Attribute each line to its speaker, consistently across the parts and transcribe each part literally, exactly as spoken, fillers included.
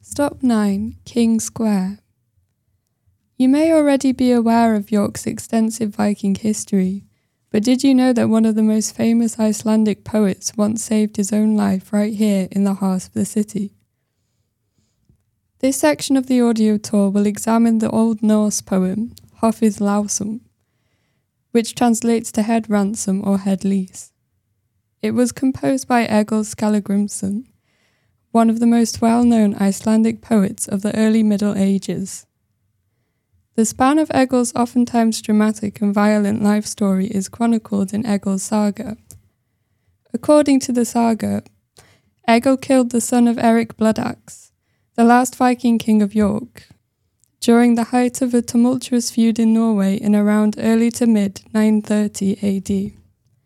Speaker 1: Stop nine, King Square. You may already be aware of York's extensive Viking history, but did you know that one of the most famous Icelandic poets once saved his own life right here in the heart of the city? This section of the audio tour will examine the Old Norse poem, Hofið Lásum, which translates to head ransom or head lease. It was composed by Egil Skallagrimsson, one of the most well-known Icelandic poets of the early Middle Ages. The span of Egil's oftentimes dramatic and violent life story is chronicled in Egil's saga. According to the saga, Egil killed the son of Eric Bloodaxe, the last Viking king of York, during the height of a tumultuous feud in Norway in around early to mid nine thirty A D.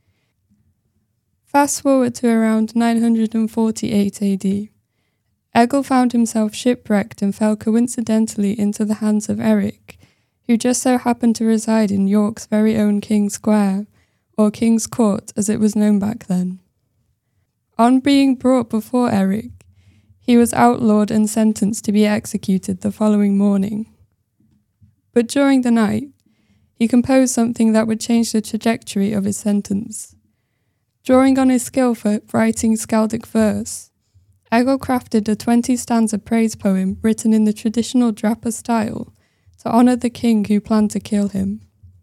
Speaker 1: Fast forward to around nine hundred forty-eight A D. Egil found himself shipwrecked and fell coincidentally into the hands of Eric, who just so happened to reside in York's very own King's Square, or King's Court as it was known back then. On being brought before Eric, he was outlawed and sentenced to be executed the following morning. But during the night, he composed something that would change the trajectory of his sentence. Drawing on his skill for writing skaldic verse, Egil crafted a twenty-stanza praise poem written in the traditional Drapa style to honour the king who planned to kill him.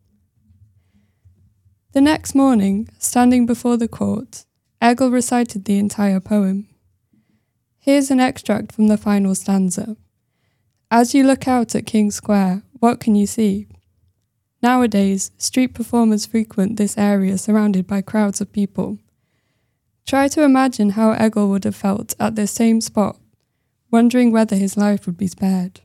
Speaker 1: The next morning, standing before the court, Egil recited the entire poem. Here's an extract from the final stanza. As you look out at King's Square, what can you see? Nowadays, street performers frequent this area surrounded by crowds of people. Try to imagine how Egil would have felt at this same spot, wondering whether his life would be spared.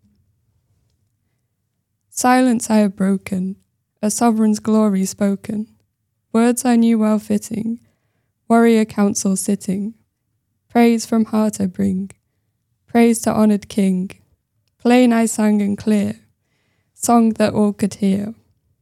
Speaker 1: Silence I have broken, a sovereign's glory spoken, words I knew well fitting, warrior council sitting, praise from heart I bring, praise to honoured king, plain I sang and clear, song that all could hear.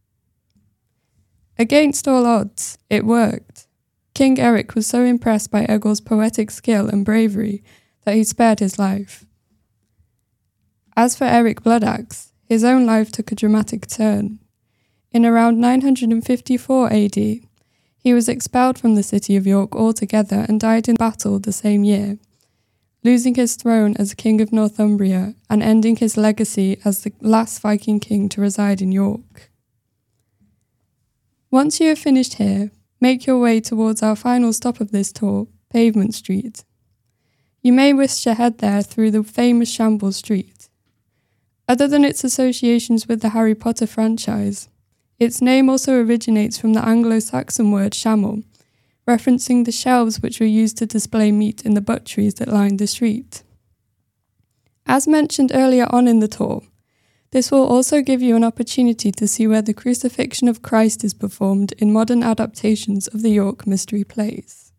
Speaker 1: Against all odds, it worked. King Eric was so impressed by Egil's poetic skill and bravery that he spared his life. As for Eric Bloodaxe, his own life took a dramatic turn. In around nine hundred fifty-four A D, he was expelled from the city of York altogether and died in battle the same year, losing his throne as King of Northumbria and ending his legacy as the last Viking king to reside in York. Once you have finished here, make your way towards our final stop of this tour, Pavement Street. You may wish to head there through the famous Shambles Street. Other than its associations with the Harry Potter franchise, its name also originates from the Anglo-Saxon word shammel, referencing the shelves which were used to display meat in the butcheries that lined the street. As mentioned earlier on in the tour, this will also give you an opportunity to see where the crucifixion of Christ is performed in modern adaptations of the York mystery plays.